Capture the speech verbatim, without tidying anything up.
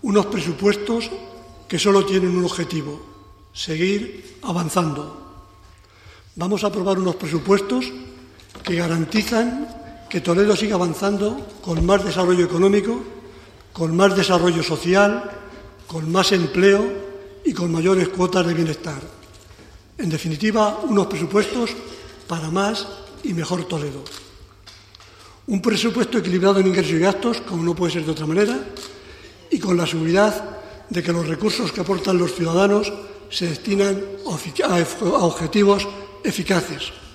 unos presupuestos que solo tienen un objetivo: seguir avanzando. Vamos a aprobar unos presupuestos que garantizan que Toledo siga avanzando con más desarrollo económico, con más desarrollo social, con más empleo y con mayores cuotas de bienestar. En definitiva, unos presupuestos para más y mejor Toledo. Un presupuesto equilibrado en ingresos y gastos, como no puede ser de otra manera, y con la seguridad de que los recursos que aportan los ciudadanos se destinan a objetivos eficaces.